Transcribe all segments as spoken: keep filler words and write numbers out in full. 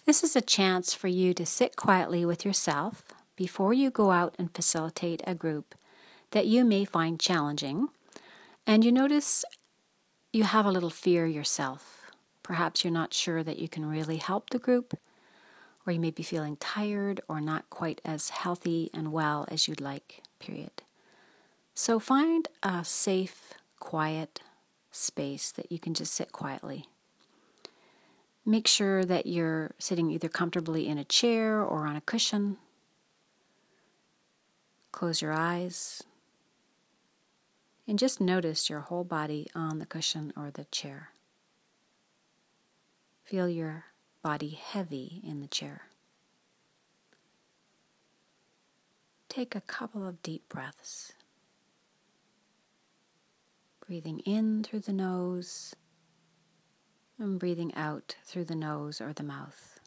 This is a chance for you to sit quietly with yourself before you go out and facilitate a group that you may find challenging, and you notice you have a little fear yourself. Perhaps you're not sure that you can really help the group, or you may be feeling tired or not quite as healthy and well as you'd like, period. So find a safe, quiet space that you can just sit quietly. Make sure that you're sitting either comfortably in a chair or on a cushion. Close your eyes and just notice your whole body on the cushion or the chair. Feel your body heavy in the chair. Take a couple of deep breaths. Breathing in through the nose and breathing out through the nose or the mouth.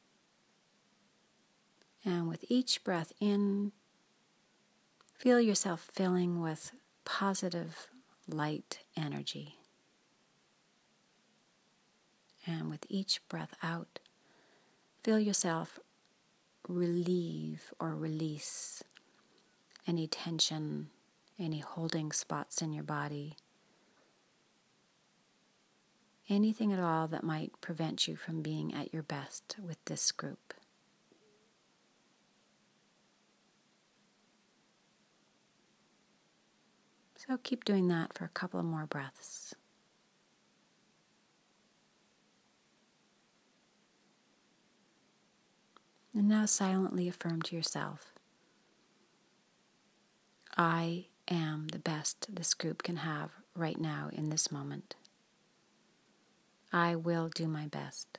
And with each breath in, feel yourself filling with positive, light energy. And with each breath out, feel yourself relieve or release any tension, any holding spots in your body, anything at all that might prevent you from being at your best with this group. So keep doing that for a couple of more breaths. And now silently affirm to yourself, I am the best this group can have right now in this moment. I will do my best.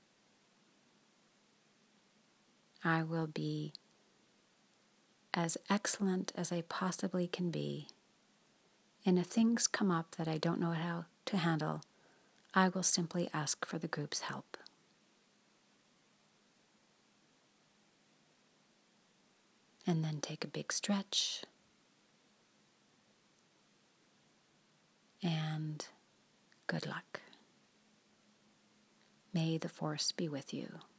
I will be as excellent as I possibly can be. And if things come up that I don't know how to handle, I will simply ask for the group's help. And then take a big stretch. And good luck. May the force be with you.